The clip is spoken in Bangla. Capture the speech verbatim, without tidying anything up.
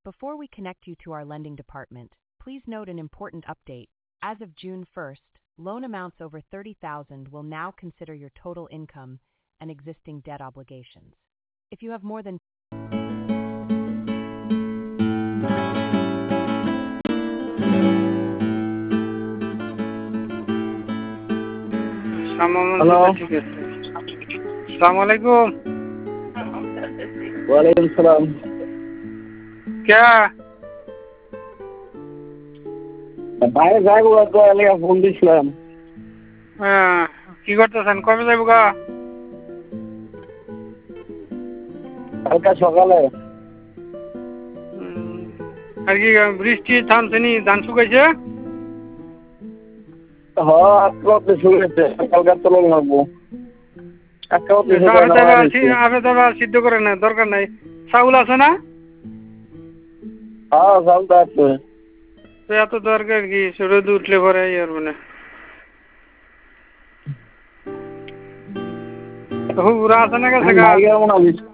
Before we connect you to our lending department, please note an important update. As of June first, loan amounts over thirty thousand will now consider your total income and existing debt obligations. If you have more than Hello. Assalamu alaikum. ওয়ালাইকুম সালাম। क्या বাইরে যাইবো তো আমি ফোন দিছিলাম। হ্যাঁ, কি করতেছেন? কবে যাইব গা? কালকে সকালে। উম, আর কি বৃষ্টি থামছেনি, ধান শুকাইছে? হ্যাঁ আজকে শুরু হয়েছে, কালকে তো লোক লাগবো। আজকে আপে তবে আপে তবে সিদ্ধ করে না, দরকার নাই। চাউল আছে না? হ্যাঁ চালটা আছে। তো এত দরকার কি? রোদ উঠলে পরে আর মানে হুবরা আছে না গেছে গা?